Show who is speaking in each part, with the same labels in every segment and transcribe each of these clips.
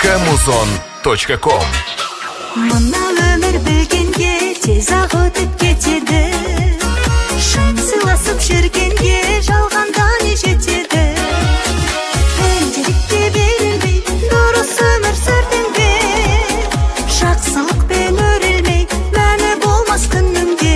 Speaker 1: muzon.com.
Speaker 2: Мына өмір білгенге тез ақ өтіп кетеді, шын сыйласып жүргенге жалғанда не жетеді. Пенделікке берілмей дұрыс өмір сүрдің бе, жақсылықпен өрілмей мәні болмас күніңде.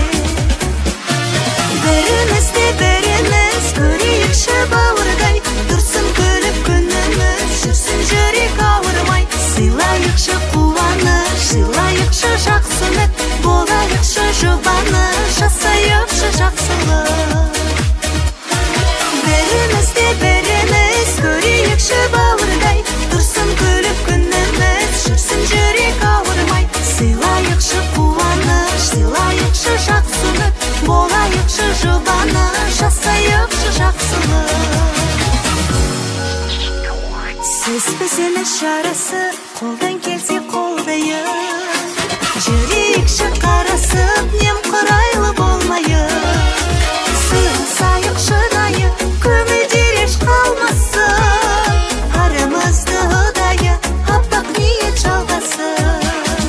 Speaker 2: Бірімізді біріміз көрейікші бауырдай, тұрсын күліп күніміз, жүрсін жүрек ауырмай. Сыйлайықшы қуаныш, сыйлайықшы жақсы үміт, болайықшы жұбаныш, жасайықшы жақсылық. Бірімізді біріміз көрейікші бауырдай, тұрсын күліп күніміз, жүрсін жүрек ауырмай. Сыйлайықшы қуаныш, сыйлайықшы жақсы үміт, болайықшы жұбаныш, жасайықшы жақсылық. Сіз бізіміз жарасы, қолдан келсе қолдайық, жүрейікші қарасып, немқұрайлы болмайық. Сыйласайық шынайы, көңілдер еш қалмасын, арымызды ұдайы, аппақ ниет жалғасын.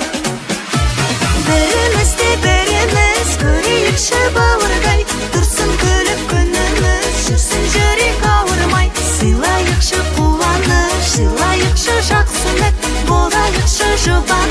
Speaker 2: Бірімізді біріміз көрейікші бауырдай, тұрсын күліп күніміз, жүрсін жүрек ауырмай. Сыйлайықшы қуаныш, сыйлайықшы жақсы үміт, болайықшы жұбаныш.